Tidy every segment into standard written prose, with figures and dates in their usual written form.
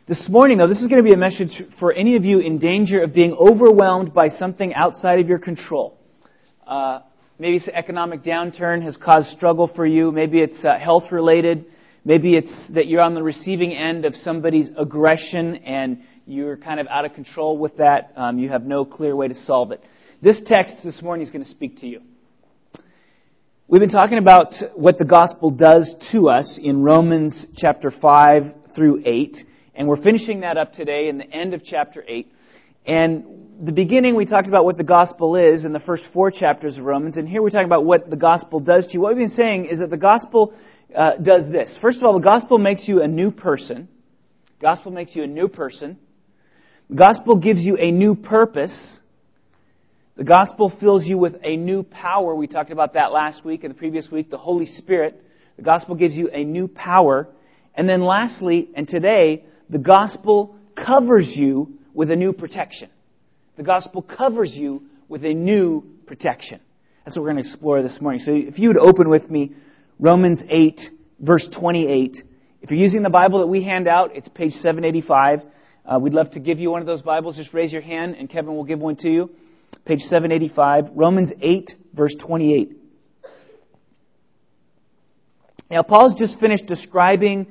This morning, though, this is going to be a message for any of you in danger of being overwhelmed by something outside of your control. Maybe it's an economic downturn has caused struggle for you. Maybe it's health-related. Maybe it's that you're on the receiving end of somebody's aggression and you're kind of out of control with that. You have no clear way to solve it. This text this morning is going to speak to you. We've been talking about what the gospel does to us in Romans chapter 5 through 8. And we're finishing that up today in the end of chapter 8. And the beginning, we talked about what the gospel is in the first 4 chapters of Romans. And here we're talking about what the gospel does to you. What we've been saying is that the gospel does this. First of all, the gospel makes you a new person. The gospel makes you a new person. The gospel gives you a new purpose. The gospel fills you with a new power. We talked about that last week and the previous week, the Holy Spirit. The gospel gives you a new power. And then lastly, and today, the gospel covers you with a new protection. The gospel covers you with a new protection. That's what we're going to explore this morning. So if you would open with me, Romans 8, verse 28. If you're using the Bible that we hand out, it's page 785. We'd love to give you one of those Bibles. Just raise your hand and Kevin will give one to you. Page 785, Romans 8, verse 28. Now, Paul's just finished describing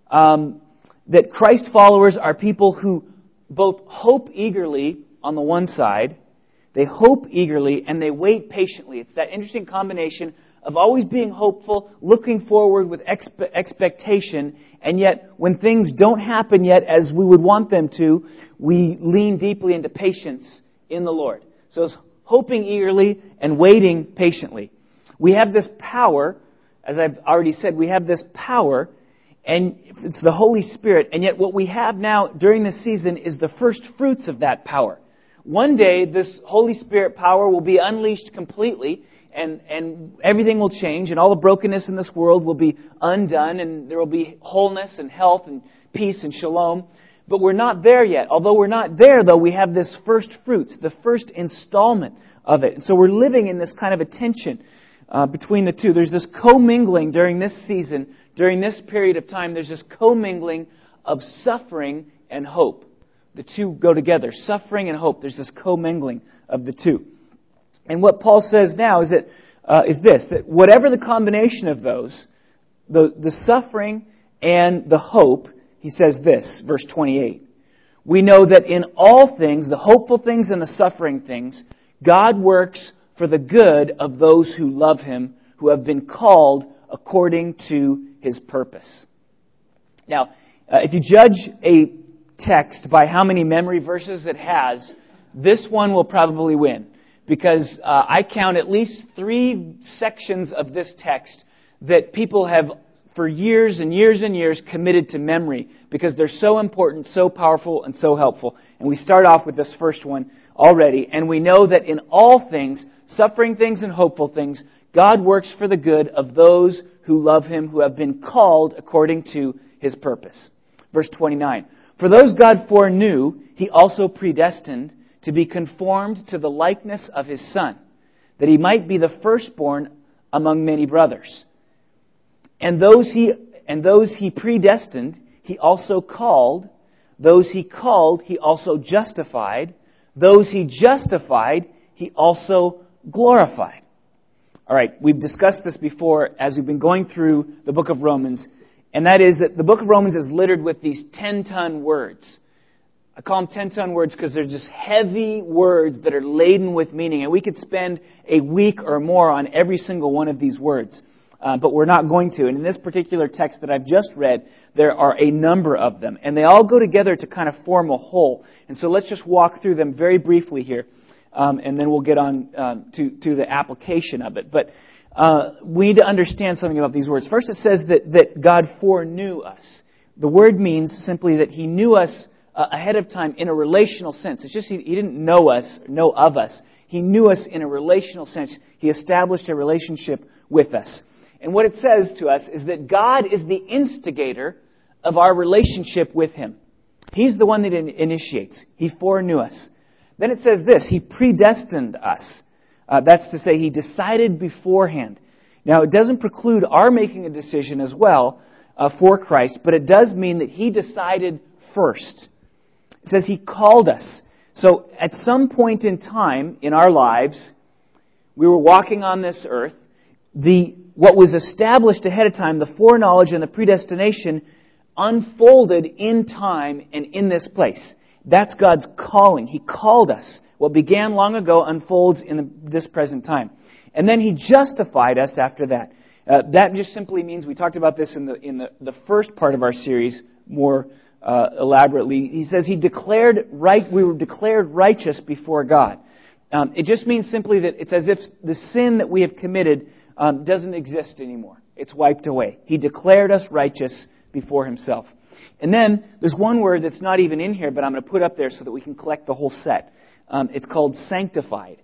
that Christ followers are people who both hope eagerly on the one side, they hope eagerly, and they wait patiently. It's that interesting combination of always being hopeful, looking forward with expectation, and yet when things don't happen yet as we would want them to, we lean deeply into patience in the Lord. So it's hoping eagerly and waiting patiently. We have this power, as I've already said, we have this power, and it's the Holy Spirit. And yet what we have now during this season is the first fruits of that power. One day, this Holy Spirit power will be unleashed completely, and everything will change, and all the brokenness in this world will be undone, and there will be wholeness and health and peace and shalom. But we're not there yet. Although we're not there, though, we have this first fruits, the first installment of it. And so we're living in this kind of a tension between the two. There's this commingling during this season. During this period of time, there's this commingling of suffering and hope. The two go together. Suffering and hope. There's this commingling of the two. And what Paul says now is that whatever the combination of those, the suffering and the hope, he says this, verse 28. We know that in all things, the hopeful things and the suffering things, God works for the good of those who love Him, who have been called according to His purpose. Now, if you judge a text by how many memory verses it has, this one will probably win. Because I count at least 3 sections of this text that people have, for years and years and years, committed to memory. Because they're so important, so powerful, and so helpful. And we start off with this first one already. And we know that in all things, suffering things and hopeful things, God works for the good of those who love Him, who have been called according to His purpose. Verse 29. For those God foreknew, He also predestined to be conformed to the likeness of His Son, that He might be the firstborn among many brothers. And those He predestined, He also called. Those He called, He also justified. Those He justified, He also glorified. All right, we've discussed this before as we've been going through the book of Romans, and that is that the book of Romans is littered with these 10-ton words. I call them 10-ton words because they're just heavy words that are laden with meaning, and we could spend a week or more on every single one of these words, but we're not going to. And in this particular text that I've just read, there are a number of them, and they all go together to kind of form a whole. And so let's just walk through them very briefly here. And then we'll get on to the application of it. But we need to understand something about these words. First, it says that God foreknew us. The word means simply that He knew us ahead of time in a relational sense. It's just He didn't know of us. He knew us in a relational sense. He established a relationship with us. And what it says to us is that God is the instigator of our relationship with Him. He's the one that initiates. He foreknew us. Then it says this, He predestined us. That's to say, He decided beforehand. Now, it doesn't preclude our making a decision as well for Christ, but it does mean that He decided first. It says He called us. So at some point in time in our lives, we were walking on this earth. What was established ahead of time, the foreknowledge and the predestination, unfolded in time and in this place. That's God's calling. He called us. What began long ago unfolds in this present time. And then He justified us after that. That just simply means, we talked about this in the first part of our series more elaborately. He says we were declared righteous before God. It just means simply that it's as if the sin that we have committed doesn't exist anymore. It's wiped away. He declared us righteous before Himself. And then there's one word that's not even in here, but I'm going to put up there so that we can collect the whole set. It's called sanctified.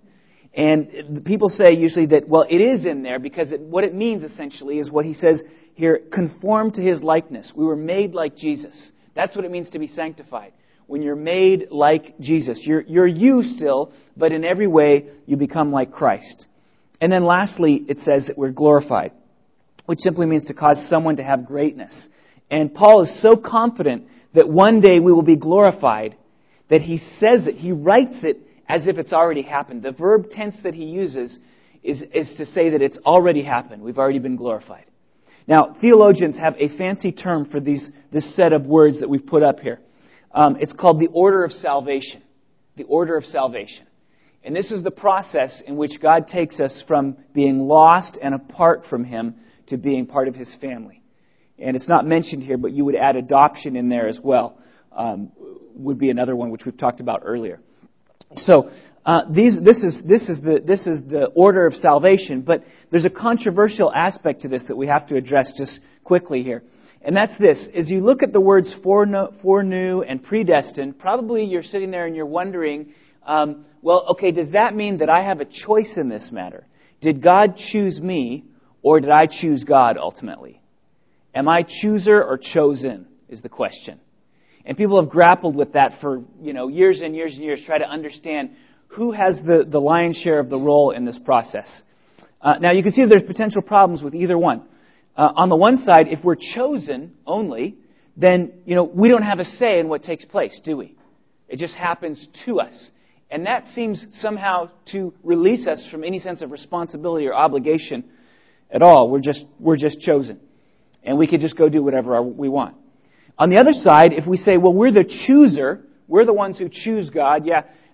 And people say usually that, well, it is in there because what it means essentially is what he says here, conform to His likeness. We were made like Jesus. That's what it means to be sanctified. When you're made like Jesus. You're you still, but in every way you become like Christ. And then lastly, it says that we're glorified, which simply means to cause someone to have greatness. And Paul is so confident that one day we will be glorified that he says it, he writes it as if it's already happened. The verb tense that he uses is to say that it's already happened. We've already been glorified. Now, theologians have a fancy term for this set of words that we've put up here. It's called the order of salvation. The order of salvation. And this is the process in which God takes us from being lost and apart from Him to being part of His family. And it's not mentioned here, but you would add adoption in there as well. Would be another one which we've talked about earlier. So this is the order of salvation, but there's a controversial aspect to this that we have to address just quickly here. And that's this. As you look at the words foreknew and predestined, probably you're sitting there and you're wondering, well, okay, does that mean that I have a choice in this matter? Did God choose me, or did I choose God ultimately? Am I chooser or chosen, is the question. And people have grappled with that for years and years and years, try to understand who has the lion's share of the role in this process. Now, you can see that there's potential problems with either one. On the one side, if we're chosen only, then we don't have a say in what takes place, do we? It just happens to us. And that seems somehow to release us from any sense of responsibility or obligation at all. We're just chosen. And we could just go do whatever we want. On the other side, if we say, well, we're the chooser, we're the ones who choose God,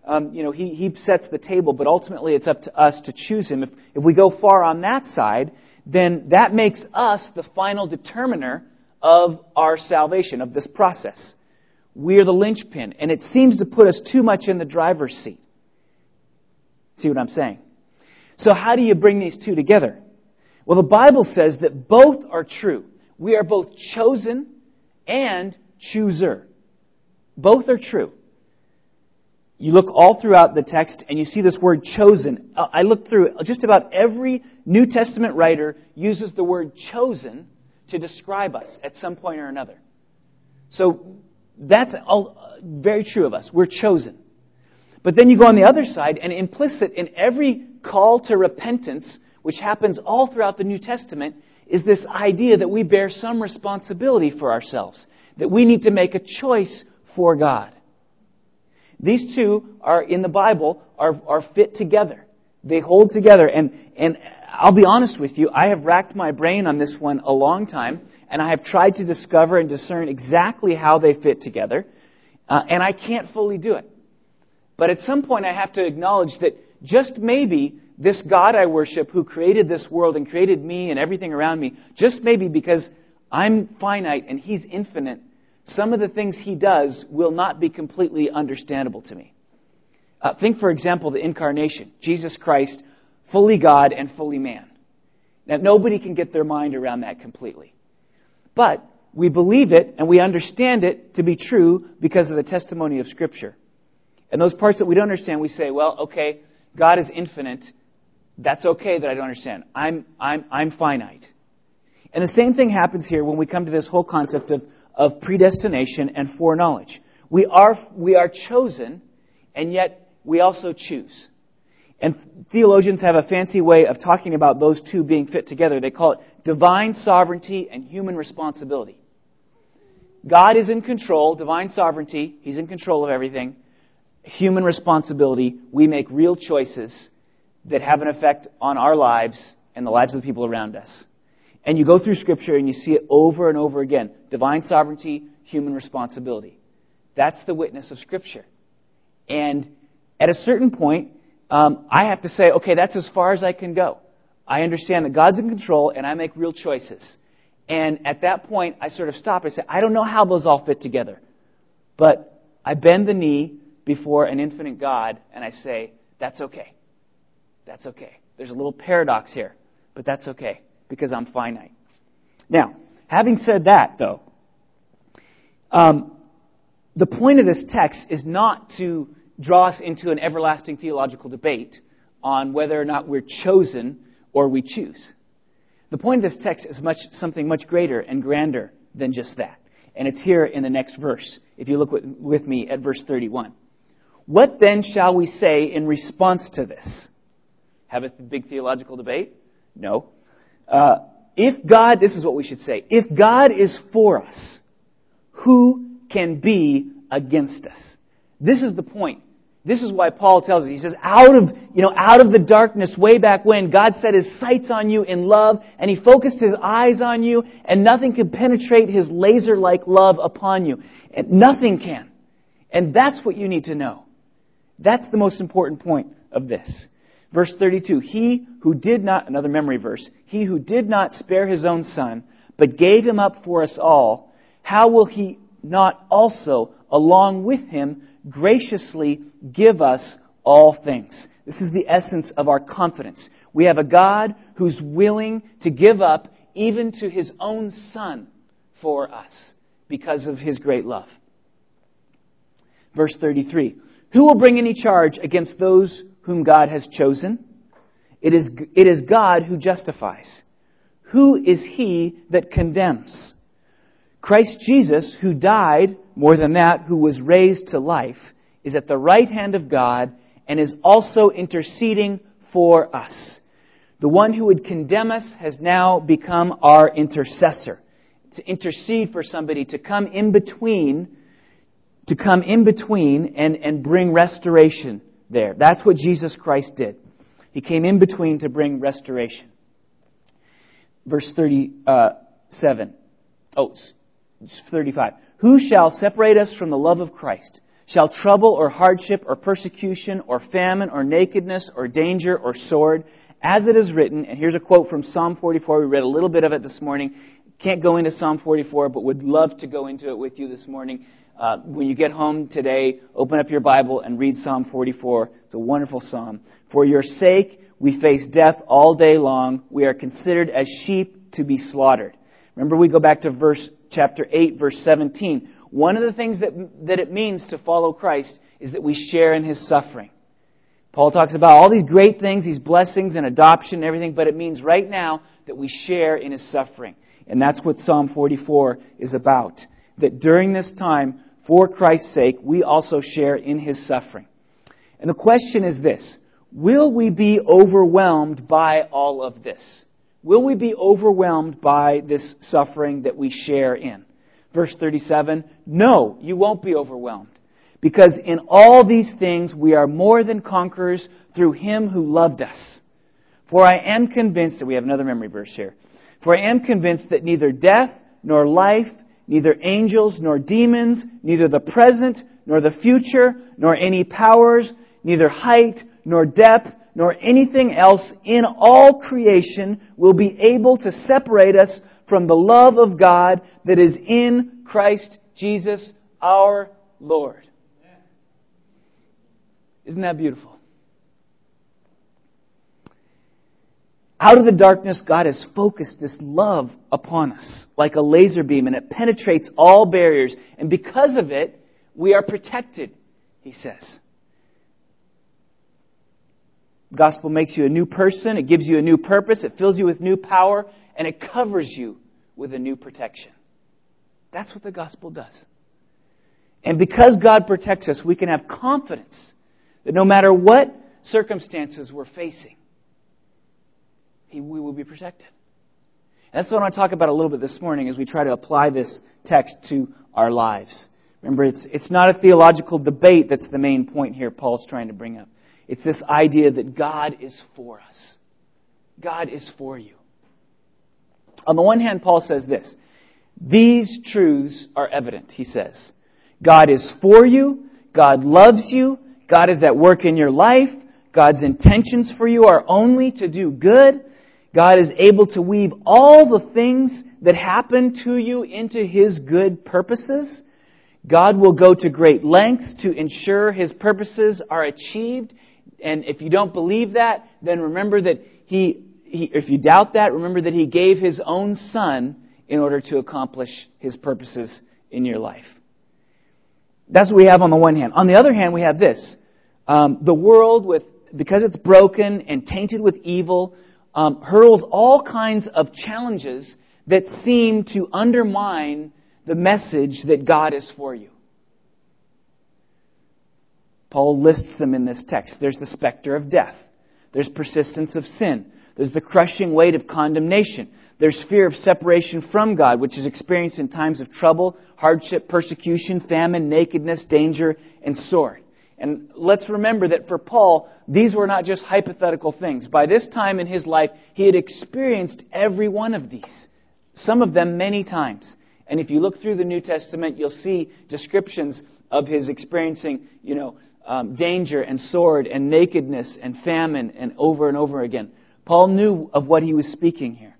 He sets the table, but ultimately it's up to us to choose Him. If we go far on that side, then that makes us the final determiner of our salvation, of this process. We're the linchpin, and it seems to put us too much in the driver's seat. See what I'm saying? So how do you bring these two together? Well, the Bible says that both are true. We are both chosen and chooser. Both are true. You look all throughout the text and you see this word chosen. I looked through just about every New Testament writer uses the word chosen to describe us at some point or another. So that's all very true of us. We're chosen. But then you go on the other side, and implicit in every call to repentance, which happens all throughout the New Testament, is this idea that we bear some responsibility for ourselves, that we need to make a choice for God. These two are, in the Bible, are fit together. They hold together. And I'll be honest with you, I have racked my brain on this one a long time, and I have tried to discover and discern exactly how they fit together, and I can't fully do it. But at some point I have to acknowledge that just maybe this God I worship, who created this world and created me and everything around me, just maybe because I'm finite and He's infinite, some of the things He does will not be completely understandable to me. Think, for example, the incarnation. Jesus Christ, fully God and fully man. Now, nobody can get their mind around that completely. But we believe it and we understand it to be true because of the testimony of Scripture. And those parts that we don't understand, we say, well, okay, God is infinite. That's okay that I don't understand. I'm finite. And the same thing happens here when we come to this whole concept of predestination and foreknowledge. We are chosen, and yet we also choose. And theologians have a fancy way of talking about those two being fit together. They call it divine sovereignty and human responsibility. God is in control, divine sovereignty, He's in control of everything. Human responsibility, we make real choices that have an effect on our lives and the lives of the people around us. And you go through Scripture and you see it over and over again. Divine sovereignty, human responsibility. That's the witness of Scripture. And at a certain point, I have to say, okay, that's as far as I can go. I understand that God's in control and I make real choices. And at that point, I sort of stop. I say, I don't know how those all fit together. But I bend the knee before an infinite God and I say, that's okay. That's okay. There's a little paradox here, but that's okay because I'm finite. Now, having said that, though, the point of this text is not to draw us into an everlasting theological debate on whether or not we're chosen or we choose. The point of this text is something much greater and grander than just that. And it's here in the next verse, if you look with me at verse 31. What then shall we say in response to this? Have a big theological debate? No. If God, this is what we should say, if God is for us, who can be against us? This is the point. This is why Paul tells us, he says, out of the darkness way back when, God set His sights on you in love, and He focused His eyes on you, and nothing can penetrate His laser-like love upon you. And nothing can. And that's what you need to know. That's the most important point of this. Verse 32, another memory verse, He who did not spare His own Son, but gave Him up for us all, how will He not also, along with Him, graciously give us all things? This is the essence of our confidence. We have a God who's willing to give up even to His own Son for us because of His great love. Verse 33, who will bring any charge against those whom God has chosen? It is God who justifies. Who is he that condemns? Christ Jesus, who died, more than that, who was raised to life, is at the right hand of God and is also interceding for us. The one who would condemn us has now become our intercessor. To intercede for somebody, to come in between and bring restoration there. That's what Jesus Christ did. He came in between to bring restoration. Verse 35. Who shall separate us from the love of Christ? Shall trouble or hardship or persecution or famine or nakedness or danger or sword? As it is written, and here's a quote from Psalm 44. We read a little bit of it this morning. Can't go into Psalm 44, but would love to go into it with you this morning. When you get home today, open up your Bible and read Psalm 44. It's a wonderful psalm. For your sake, we face death all day long. We are considered as sheep to be slaughtered. Remember, we go back to chapter 8, verse 17. One of the things that it means to follow Christ is that we share in His suffering. Paul talks about all these great things, these blessings and adoption and everything, but it means right now that we share in His suffering. And that's what Psalm 44 is about. That during this time, for Christ's sake, we also share in His suffering. And the question is this: will we be overwhelmed by all of this? Will we be overwhelmed by this suffering that we share in? Verse 37, no, you won't be overwhelmed. Because in all these things we are more than conquerors through Him who loved us. For I am convinced, and we have another memory verse here, for I am convinced that neither death nor life, neither angels nor demons, neither the present nor the future, nor any powers, neither height nor depth, nor anything else in all creation will be able to separate us from the love of God that is in Christ Jesus our Lord. Isn't that beautiful? Out of the darkness, God has focused this love upon us like a laser beam, and it penetrates all barriers. And because of it, we are protected, he says. The gospel makes you a new person. It gives you a new purpose. It fills you with new power. And it covers you with a new protection. That's what the gospel does. And because God protects us, we can have confidence that no matter what circumstances we're facing, we will be protected. And that's what I want to talk about a little bit this morning as we try to apply this text to our lives. Remember, it's not a theological debate that's the main point here Paul's trying to bring up. It's this idea that God is for us. God is for you. On the one hand, Paul says this. These truths are evident, he says. God is for you. God loves you. God is at work in your life. God's intentions for you are only to do good. God is able to weave all the things that happen to you into His good purposes. God will go to great lengths to ensure His purposes are achieved. And if you don't believe that, then remember that if you doubt that, remember that He gave His own Son in order to accomplish His purposes in your life. That's what we have on the one hand. On the other hand, we have this. The world, because it's broken and tainted with evil, hurls all kinds of challenges that seem to undermine the message that God is for you. Paul lists them in this text. There's the specter of death. There's persistence of sin. There's the crushing weight of condemnation. There's fear of separation from God, which is experienced in times of trouble, hardship, persecution, famine, nakedness, danger, and sword. And let's remember that for Paul, these were not just hypothetical things. By this time in his life, he had experienced every one of these. Some of them many times. And if you look through the New Testament, you'll see descriptions of his experiencing, danger and sword and nakedness and famine and over again. Paul knew of what he was speaking here.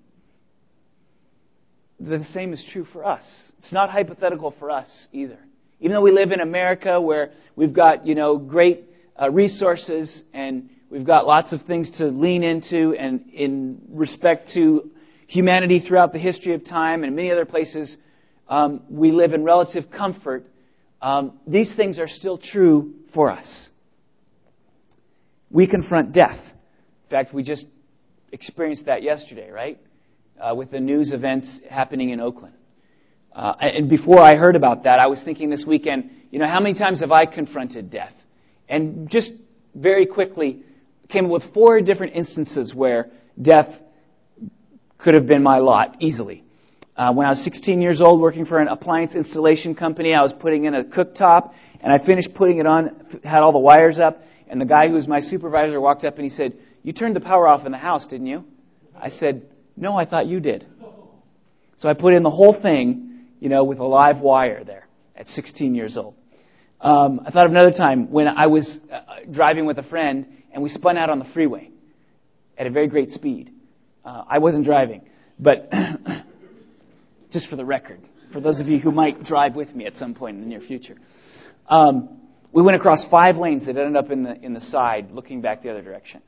The same is true for us. It's not hypothetical for us either. Even though we live in America where we've got, great resources and we've got lots of things to lean into, and in respect to humanity throughout the history of time and many other places, we live in relative comfort. These things are still true for us. We confront death. In fact, we just experienced that yesterday, right? With the news events happening in Oakland. And before I heard about that, I was thinking this weekend, how many times have I confronted death? And just very quickly came up with 4 different instances where death could have been my lot easily. When I was 16 years old working for an appliance installation company, I was putting in a cooktop, and I finished putting it on, had all the wires up, and the guy who was my supervisor walked up and he said, "You turned the power off in the house, didn't you?" I said, "No, I thought you did." So I put in the whole thing, with a live wire there at 16 years old. I thought of another time when I was driving with a friend and we spun out on the freeway at a very great speed. I wasn't driving, but just for the record, for those of you who might drive with me at some point in the near future. We went across 5 lanes that ended up in the side, looking back the other direction.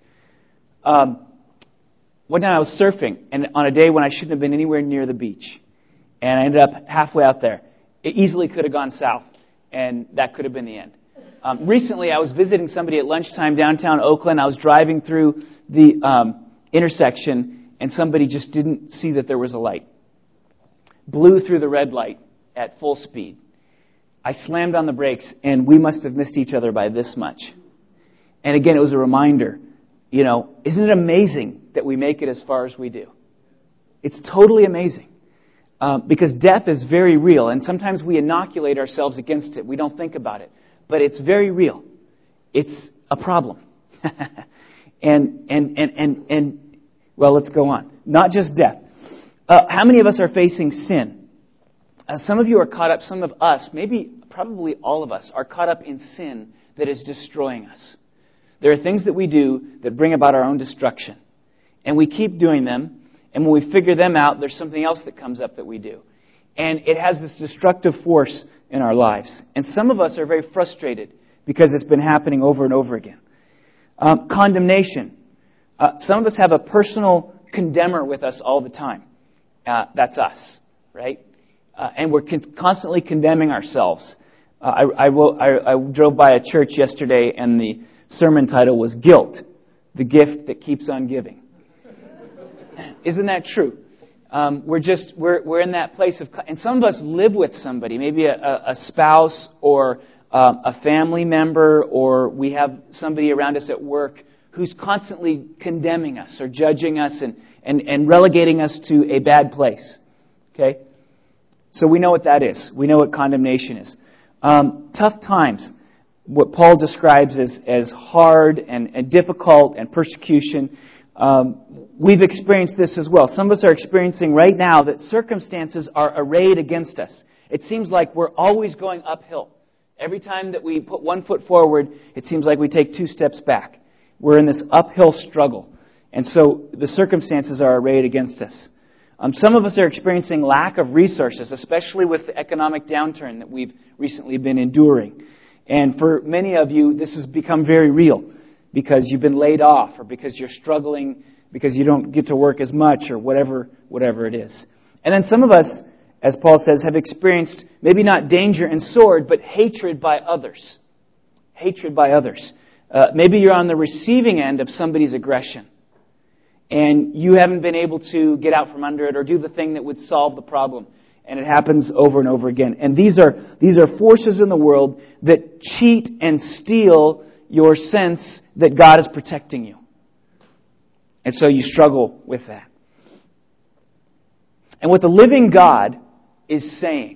One time I was surfing, and on a day when I shouldn't have been anywhere near the beach. And I ended up halfway out there. It easily could have gone south, and that could have been the end. Recently, I was visiting somebody at lunchtime downtown Oakland. I was driving through the intersection, and somebody just didn't see that there was a light. Blew through the red light at full speed. I slammed on the brakes, and we must have missed each other by this much. And again, it was a reminder, isn't it amazing that we make it as far as we do? It's totally amazing. Because death is very real, and sometimes we inoculate ourselves against it. We don't think about it. But it's very real. It's a problem. Well, let's go on. Not just death. How many of us are facing sin? Some of you are caught up, some of us, probably all of us, are caught up in sin that is destroying us. There are things that we do that bring about our own destruction. And we keep doing them. And when we figure them out, there's something else that comes up that we do. And it has this destructive force in our lives. And some of us are very frustrated because it's been happening over and over again. Condemnation. Some of us have a personal condemner with us all the time. That's us, right? And we're constantly condemning ourselves. I drove by a church yesterday, and the sermon title was Guilt, the Gift That Keeps on Giving. Isn't that true? We're in that place of, and some of us live with somebody, maybe a spouse or a family member, or we have somebody around us at work who's constantly condemning us or judging us, and relegating us to a bad place. Okay? So we know what that is. We know what condemnation is. Tough times, what Paul describes as hard and difficult and persecution. We've experienced this as well. Some of us are experiencing right now that circumstances are arrayed against us. It seems like we're always going uphill. Every time that we put one foot forward, it seems like we take 2 steps back. We're in this uphill struggle. And so the circumstances are arrayed against us. Some of us are experiencing lack of resources, especially with the economic downturn that we've recently been enduring. And for many of you, this has become very real because you've been laid off or because you're struggling because you don't get to work as much or whatever it is. And then some of us, as Paul says, have experienced maybe not danger and sword, but hatred by others. Hatred by others. Maybe you're on the receiving end of somebody's aggression, and you haven't been able to get out from under it or do the thing that would solve the problem. And it happens over and over again. And these are forces in the world that cheat and steal your sense that God is protecting you. And so you struggle with that. And what the living God is saying,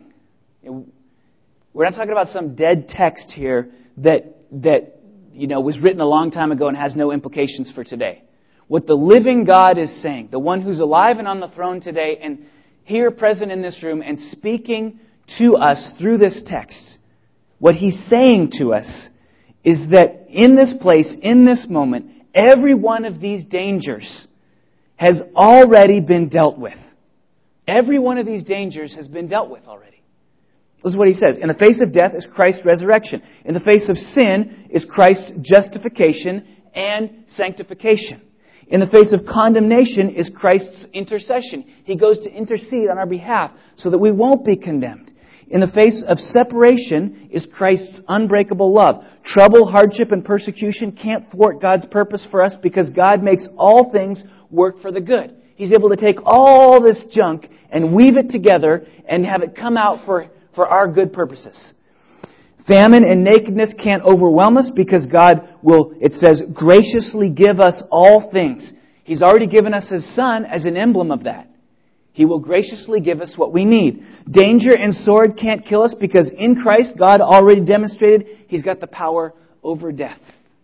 we're not talking about some dead text here that was written a long time ago and has no implications for today. What the living God is saying, the one who's alive and on the throne today and here present in this room and speaking to us through this text, what He's saying to us is that in this place, in this moment, every one of these dangers has already been dealt with. Every one of these dangers has been dealt with already. This is what he says. In the face of death is Christ's resurrection. In the face of sin is Christ's justification and sanctification. In the face of condemnation is Christ's intercession. He goes to intercede on our behalf so that we won't be condemned. In the face of separation is Christ's unbreakable love. Trouble, hardship, and persecution can't thwart God's purpose for us because God makes all things work for the good. He's able to take all this junk and weave it together and have it come out for our good purposes. Famine and nakedness can't overwhelm us because God will, it says, graciously give us all things. He's already given us His Son as an emblem of that. He will graciously give us what we need. Danger and sword can't kill us because in Christ, God already demonstrated He's got the power over death.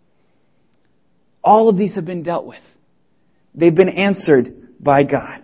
All of these have been dealt with. They've been answered by God.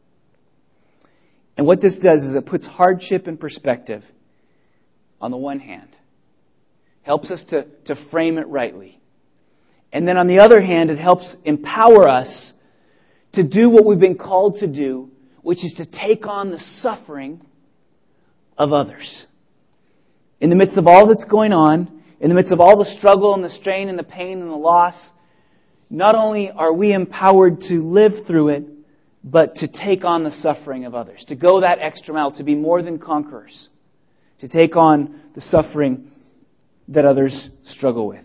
And what this does is it puts hardship in perspective on the one hand. Helps us to frame it rightly. And then on the other hand, it helps empower us to do what we've been called to do, which is to take on the suffering of others. In the midst of all that's going on, in the midst of all the struggle and the strain and the pain and the loss, not only are we empowered to live through it, but to take on the suffering of others, to go that extra mile, to be more than conquerors, to take on the suffering that others struggle with.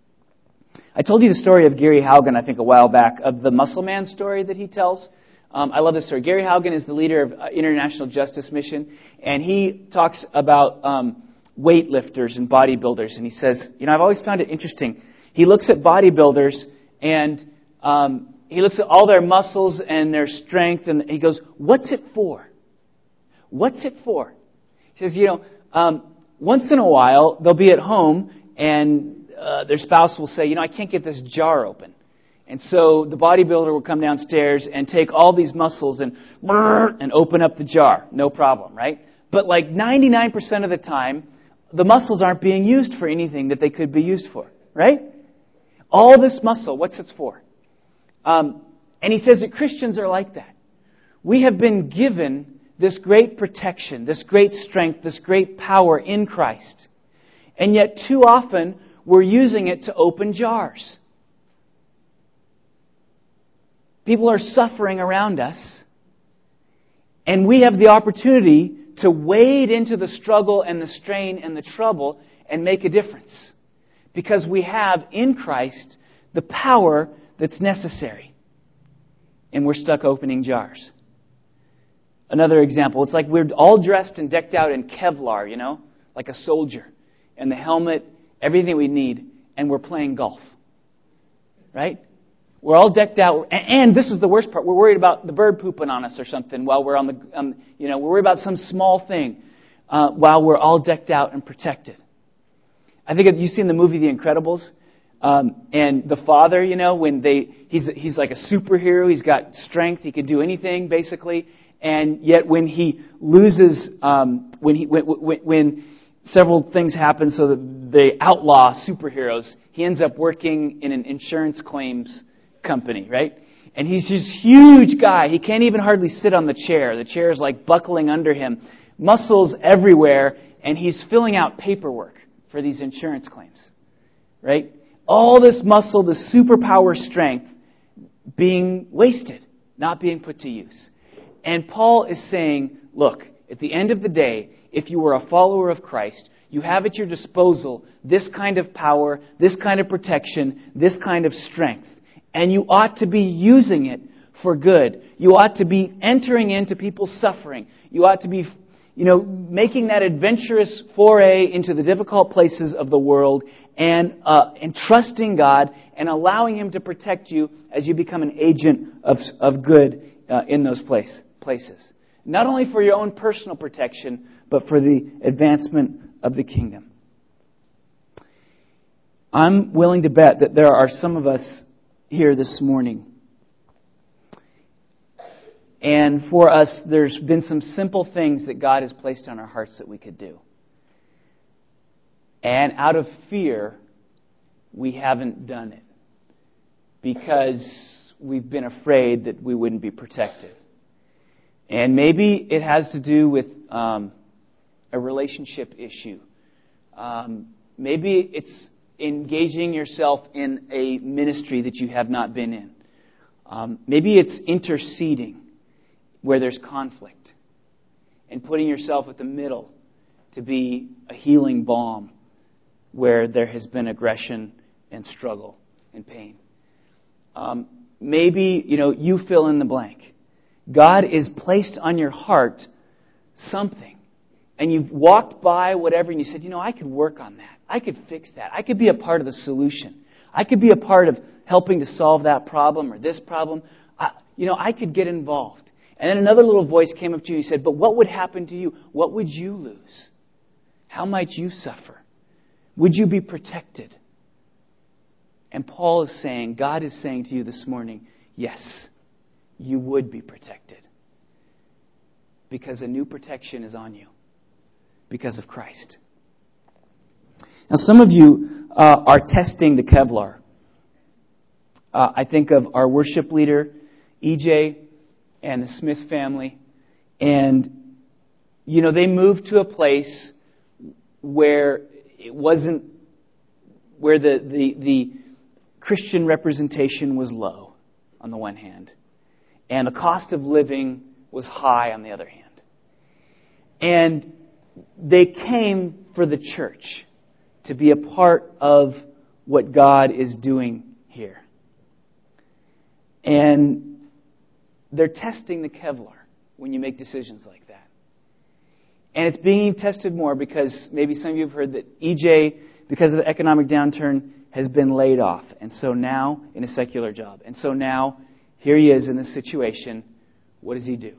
I told you the story of Gary Haugen, I think, a while back, of the Muscle Man story that he tells. I love this story. Gary Haugen is the leader of International Justice Mission, and he talks about weightlifters and bodybuilders, and he says, I've always found it interesting. He looks at bodybuilders, and he looks at all their muscles and their strength, and he goes, what's it for? What's it for? He says, once in a while, they'll be at home, and their spouse will say, I can't get this jar open. And so the bodybuilder will come downstairs and take all these muscles and open up the jar. No problem, right? But like 99% of the time, the muscles aren't being used for anything that they could be used for, right? All this muscle, what's it for? And he says that Christians are like that. We have been given this great protection, this great strength, this great power in Christ. And yet too often we're using it to open jars. People are suffering around us, and we have the opportunity to wade into the struggle and the strain and the trouble and make a difference. Because we have in Christ the power that's necessary. And we're stuck opening jars. Another example, it's like we're all dressed and decked out in Kevlar, like a soldier. And the helmet, everything we need, and we're playing golf. Right? We're all decked out. And this is the worst part. We're worried about the bird pooping on us or something while we're on the, we're worried about some small thing while we're all decked out and protected. I think you've seen the movie The Incredibles. And the father, when he's like a superhero. He's got strength. He can do anything, basically. And yet when he loses, when several things happen so that they outlaw superheroes, he ends up working in an insurance claims company, right? And he's this huge guy. He can't even hardly sit on the chair. The chair is like buckling under him. Muscles everywhere. And he's filling out paperwork for these insurance claims, right? All this muscle, this superpower strength being wasted, not being put to use. And Paul is saying, look, at the end of the day, if you were a follower of Christ, you have at your disposal this kind of power, this kind of protection, this kind of strength. And you ought to be using it for good. You ought to be entering into people's suffering. You ought to be, making that adventurous foray into the difficult places of the world and trusting God and allowing Him to protect you as you become an agent of good in those places. Not only for your own personal protection, but for the advancement of the kingdom. I'm willing to bet that there are some of us here this morning. And for us, there's been some simple things that God has placed on our hearts that we could do. And out of fear, we haven't done it. Because we've been afraid that we wouldn't be protected. And maybe it has to do with a relationship issue. Maybe it's engaging yourself in a ministry that you have not been in. Maybe it's interceding where there's conflict and putting yourself at the middle to be a healing balm where there has been aggression and struggle and pain. Maybe, you fill in the blank. God is placed on your heart something. And you've walked by whatever and you said, I could work on that. I could fix that. I could be a part of the solution. I could be a part of helping to solve that problem or this problem. I could get involved. And then another little voice came up to you and said, but what would happen to you? What would you lose? How might you suffer? Would you be protected? And Paul is saying, God is saying to you this morning, yes, you would be protected. Because a new protection is on you. Because of Christ. Now some of you are testing the Kevlar. I think of our worship leader, EJ, and the Smith family. And, they moved to a place where it wasn't, where the Christian representation was low, on the one hand. And the cost of living was high, on the other hand. And they came for the church to be a part of what God is doing here. And they're testing the Kevlar when you make decisions like that. And it's being tested more because maybe some of you have heard that EJ, because of the economic downturn, has been laid off. And so now, in a secular job. And so now, here he is in this situation. What does he do?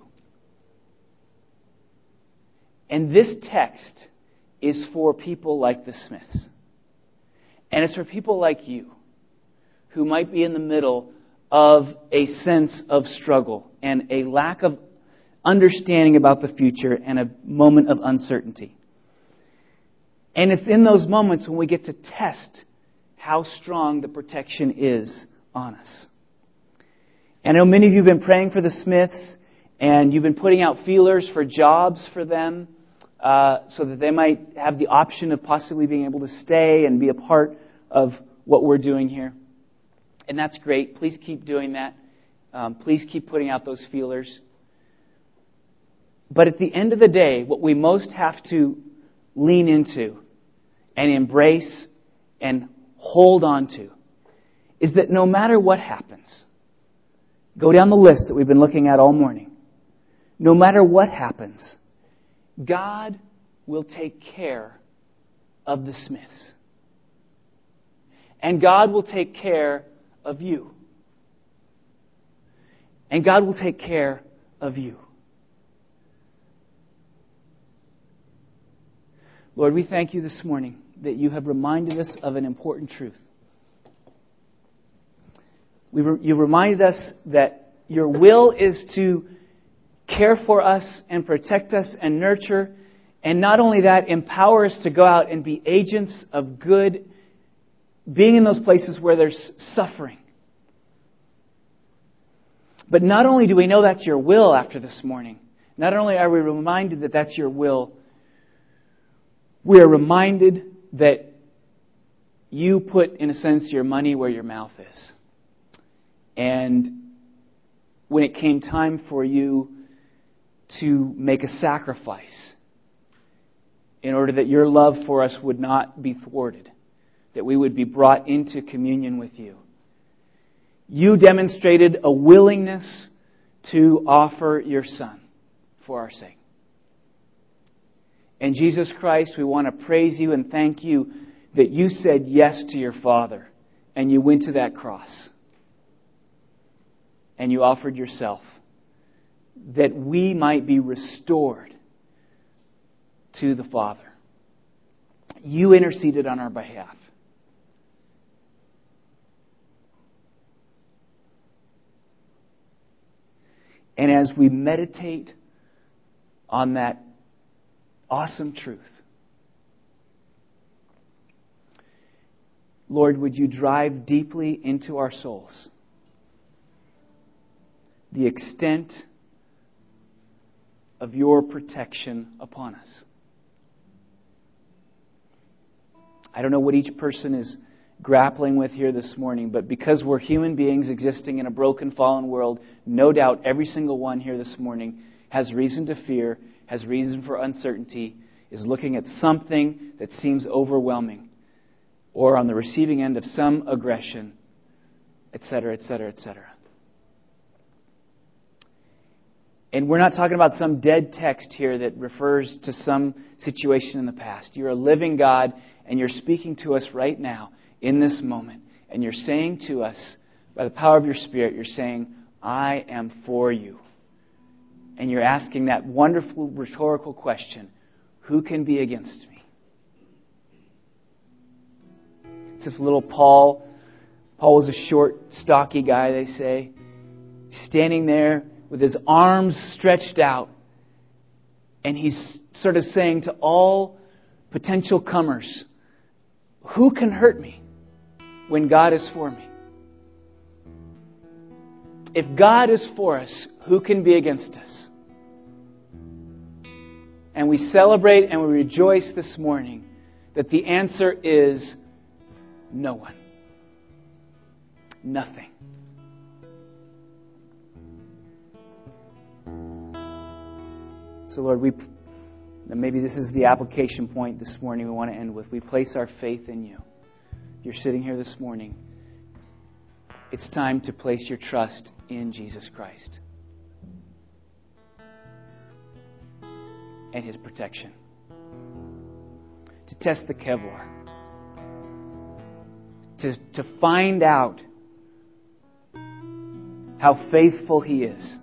And this text is for people like the Smiths. And it's for people like you who might be in the middle of a sense of struggle and a lack of understanding about the future and a moment of uncertainty. And it's in those moments when we get to test how strong the protection is on us. And I know many of you have been praying for the Smiths and you've been putting out feelers for jobs for them so that they might have the option of possibly being able to stay and be a part of what we're doing here. And that's great. Please keep doing that. Please keep putting out those feelers. But at the end of the day, what we most have to lean into and embrace and hold on to is that no matter what happens, go down the list that we've been looking at all morning. No matter what happens, God will take care of the Smiths. And God will take care of you. And God will take care of you. Lord, we thank you this morning that you have reminded us of an important truth. You reminded us that your will is to care for us and protect us and nurture. And not only that, empower us to go out and be agents of good, being in those places where there's suffering. But not only do we know that's your will after this morning, not only are we reminded that that's your will, we are reminded that you put, in a sense, your money where your mouth is. And when it came time for you to make a sacrifice in order that your love for us would not be thwarted, that we would be brought into communion with you, you demonstrated a willingness to offer your Son for our sake. And Jesus Christ, we want to praise you and thank you that you said yes to your Father and you went to that cross and you offered yourself that we might be restored to the Father. You interceded on our behalf. And as we meditate on that awesome truth, Lord, would you drive deeply into our souls the extent of your protection upon us. I don't know what each person is grappling with here this morning, but because we're human beings existing in a broken, fallen world, no doubt every single one here this morning has reason to fear, has reason for uncertainty, is looking at something that seems overwhelming, or on the receiving end of some aggression, etc., etc., etc. And we're not talking about some dead text here that refers to some situation in the past. You're a living God, and you're speaking to us right now in this moment. And you're saying to us, by the power of your Spirit, you're saying, I am for you. And you're asking that wonderful rhetorical question, who can be against me? It's if little Paul was a short, stocky guy, they say, standing there with his arms stretched out. And he's sort of saying to all potential comers, who can hurt me when God is for me? If God is for us, who can be against us? And we celebrate and we rejoice this morning that the answer is no one. Nothing. So Lord, maybe this is the application point this morning we want to end with. We place our faith in you. You're sitting here this morning. It's time to place your trust in Jesus Christ and His protection. To test the Kevlar. To find out how faithful He is.